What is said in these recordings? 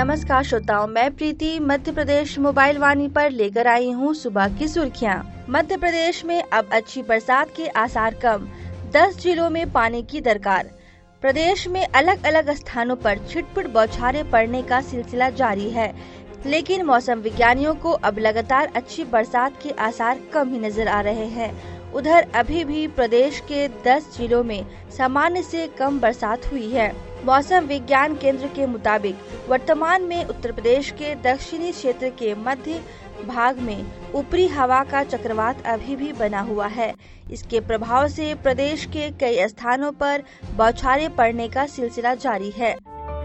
नमस्कार श्रोताओं, मैं प्रीति मध्य प्रदेश मोबाइल वाणी पर लेकर आई हूँ सुबह की सुर्खियाँ। मध्य प्रदेश में अब अच्छी बरसात के आसार कम, 10 जिलों में पानी की दरकार। प्रदेश में अलग अलग स्थानों पर छिटपुट बौछारें पड़ने का सिलसिला जारी है, लेकिन मौसम विज्ञानियों को अब लगातार अच्छी बरसात के आसार कम ही नजर आ रहे हैं। उधर अभी भी प्रदेश के 10 जिलों में सामान्य से कम बरसात हुई है। मौसम विज्ञान केंद्र के मुताबिक वर्तमान में उत्तर प्रदेश के दक्षिणी क्षेत्र के मध्य भाग में ऊपरी हवा का चक्रवात अभी भी बना हुआ है। इसके प्रभाव से प्रदेश के कई स्थानों पर बौछारें पड़ने का सिलसिला जारी है।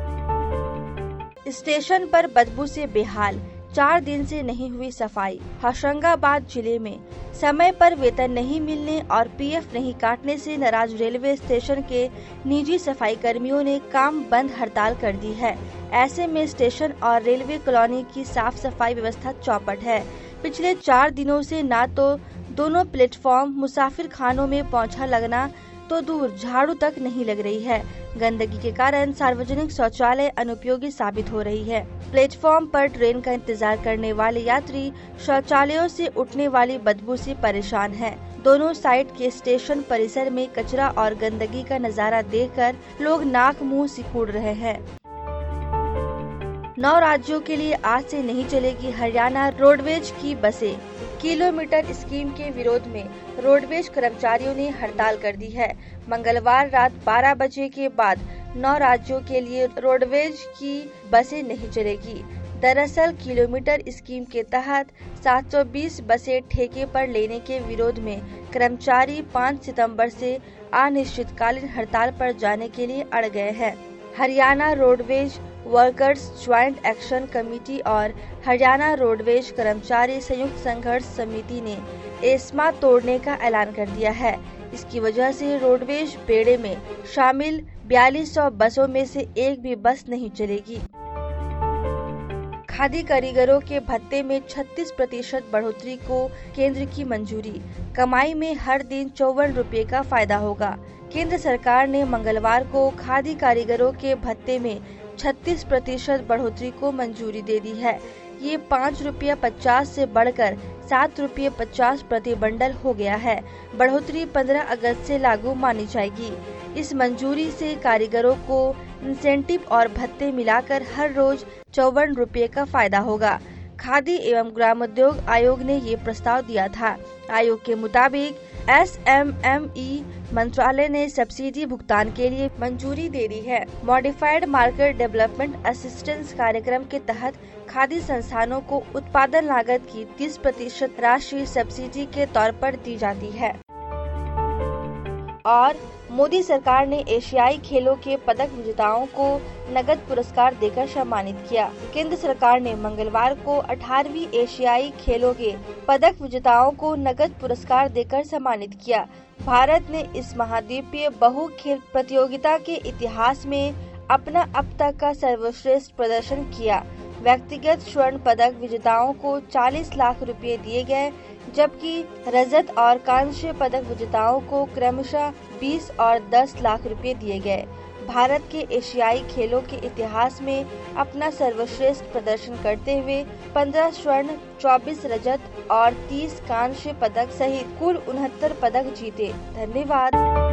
स्टेशन पर बदबू से बेहाल, 4 दिन से नहीं हुई सफाई। होशंगाबाद जिले में समय पर वेतन नहीं मिलने और पीएफ नहीं काटने से नाराज रेलवे स्टेशन के निजी सफाई कर्मियों ने काम बंद हड़ताल कर दी है। ऐसे में स्टेशन और रेलवे कॉलोनी की साफ सफाई व्यवस्था चौपट है। पिछले 4 दिनों से न तो दोनों प्लेटफॉर्म मुसाफिर खानों में पोंछा लगना तो दूर झाड़ू तक नहीं लग रही है। गंदगी के कारण सार्वजनिक शौचालय अनुपयोगी साबित हो रही है। प्लेटफॉर्म पर ट्रेन का इंतजार करने वाले यात्री शौचालयों से उठने वाली बदबू से परेशान हैं। दोनों साइड के स्टेशन परिसर में कचरा और गंदगी का नजारा देखकर लोग नाक मुंह सिकुड़ रहे हैं। 9 राज्यों के लिए आज से नहीं चलेगी हरियाणा रोडवेज की बसें। किलोमीटर स्कीम के विरोध में रोडवेज कर्मचारियों ने हड़ताल कर दी है। मंगलवार रात 12 बजे के बाद 9 राज्यों के लिए रोडवेज की बसें नहीं चलेगी। दरअसल किलोमीटर स्कीम के तहत 720 बसें ठेके पर लेने के विरोध में कर्मचारी 5 सितंबर से अनिश्चितकालीन हड़ताल पर जाने के लिए अड़ गए हैं। Haryana roadways workers joint action committee और हरियाणा रोडवेज कर्मचारी संयुक्त संघर्ष समिति ने एस्मा तोड़ने का ऐलान कर दिया है। इसकी वजह से रोडवेज बेड़े में शामिल 4200 बसों में से एक भी बस नहीं चलेगी। खादी कारीगरों के भत्ते में 36% बढ़ोतरी को केंद्र की मंजूरी। कमाई में हर दिन 54 रुपये का फायदा होगा। केंद्र सरकार ने मंगलवार को खादी कारीगरों के भत्ते में 36% बढ़ोतरी को मंजूरी दे दी है। ये 5 रुपये 50 से बढ़कर 7 रुपये 50 प्रति बंडल हो गया है। बढ़ोतरी 15 अगस्त से लागू मानी जाएगी। इस मंजूरी से कारीगरों को इंसेंटिव और भत्ते मिलाकर हर रोज 54 रुपये का फायदा होगा। खादी एवं ग्रामोद्योग आयोग ने ये प्रस्ताव दिया था। आयोग के मुताबिक SMME मंत्रालय ने सब्सिडी भुगतान के लिए मंजूरी दे दी है। मॉडिफाइड मार्केट डेवलपमेंट असिस्टेंस कार्यक्रम के तहत खादी संस्थानों को उत्पादन लागत की 30% राशि सब्सिडी के तौर पर दी जाती है। और मोदी सरकार ने एशियाई खेलों के पदक विजेताओं को नगद पुरस्कार देकर सम्मानित किया। केंद्र सरकार ने मंगलवार को 18वीं एशियाई खेलों के पदक विजेताओं को नगद पुरस्कार देकर सम्मानित किया। भारत ने इस महाद्वीपीय बहु खेल प्रतियोगिता के इतिहास में अपना अब तक का सर्वश्रेष्ठ प्रदर्शन किया। व्यक्तिगत स्वर्ण पदक विजेताओं को 40 लाख रुपए दिए गए, जबकि रजत और कांस्य पदक विजेताओं को क्रमशः 20 और 10 लाख रुपए दिए गए। भारत के एशियाई खेलों के इतिहास में अपना सर्वश्रेष्ठ प्रदर्शन करते हुए 15 स्वर्ण, 24 रजत और 30 कांस्य पदक सहित कुल 69 पदक जीते। धन्यवाद।